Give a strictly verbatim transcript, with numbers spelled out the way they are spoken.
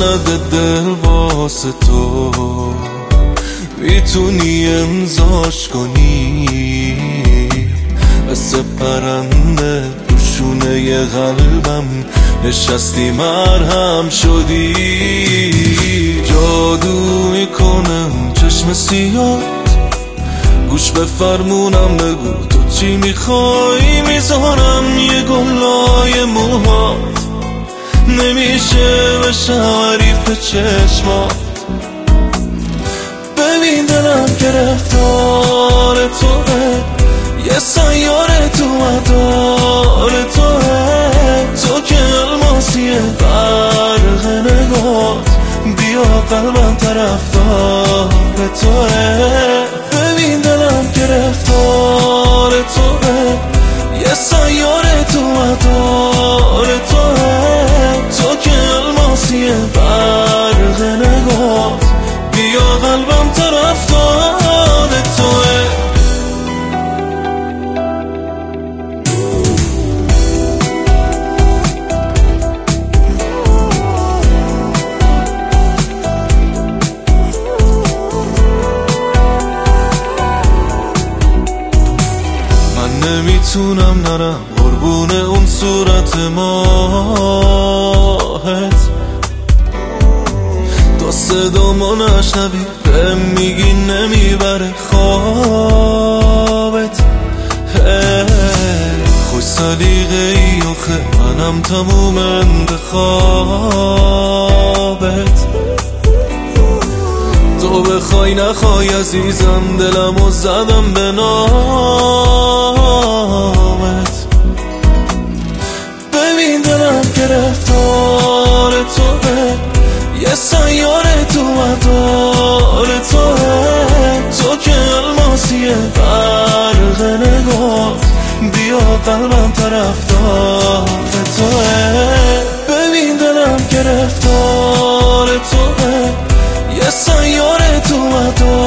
سند دل واسه تو میتونی امضاش کنی، مثل پرنده شونه قلبم نشستی مرهم شدی. جادو میکنم چشم سیاد، گوش به فرمونم بگو تو چی میخوای، میذارم یه گلای موهات، نمیشه بشم حریف چشمات. ببین دلم گرفتار توه، یه سیاره تو مدار توه، تو که الماسیه برق نگات، بیا قلبم طرفدار توه. ببین دلم گرفتار توه، یه سیاره تو مدار توه، تو که الماسیه برق نگات، بیا قلبم طرفدار توه. نمیتونم نرم قربون اون صورت ماهت، تا صدامو نشنوی بهم میگی نمیبره خوابت. خوش سلیقه ای آخه منم تموم انتخابت، تو بخوای نخوای عزیزم دلمو زدم به نامت. ببین دلم گرفتار توه، یه سیاره تو مدار توه، تو که الماسیه برق نگات، بیا قلبم طرفدار توه. ببین دلم گرفتار توه، یه سیاره تو مدار